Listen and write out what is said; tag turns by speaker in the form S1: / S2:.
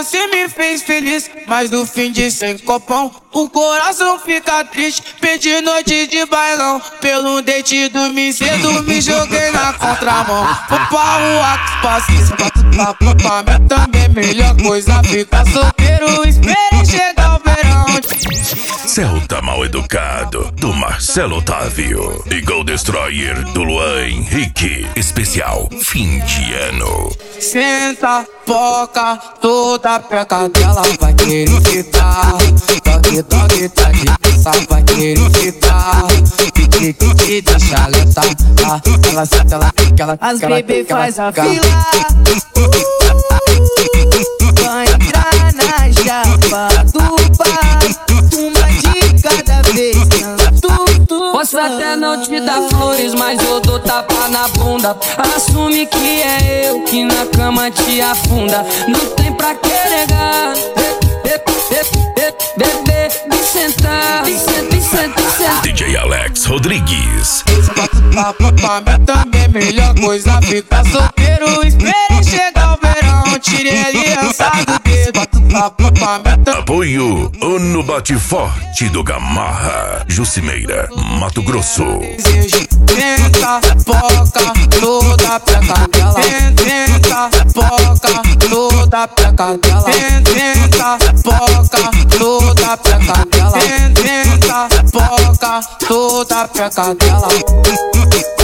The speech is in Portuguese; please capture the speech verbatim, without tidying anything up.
S1: você me fez feliz, mas no fim de sem copão o coração fica triste. Perdi noite de bailão, pelo dente dormi cedo, me joguei na contramão. Vou pra rua que espaço, pra pra mim também melhor coisa ficar solteiro, esperei chegar o verão.
S2: Celta Mal Educado, do Marcelo Otávio, e Gold Destroyer, do Luan Henrique. Especial fim de ano.
S1: Senta, foca, toda peca dela vai querer ficar. Toque, toque, tá de pensar, vai querer ficar. Que que te deixa lentar. Ela senta, ela fica, ela fica.
S3: As bebê faz a fila, vai entrar na japa do bar. Uma de cada vez, tudo.
S4: Posso até não te dar flores, mas eu dou tapa na bunda. Assume que é eu que na cama te afunda. Não tem pra que negar. Bebê, vem sentar, vem sentar, vem sentar, vem sentar.
S2: D J Alex Rodrigues.
S1: Pra mim também melhor coisa ficar solteiro, esperei chegar o verão. Tirei aliança do dedo.
S2: Apoio Ono Bate Forte do Gamarra, Jucimeira, Mato Grosso.
S1: Tenta, foca, toda peca dela. Tenta, foca, toda peca dela. Tenta, foca, toda peca dela. Tenta, foca, toda peca dela.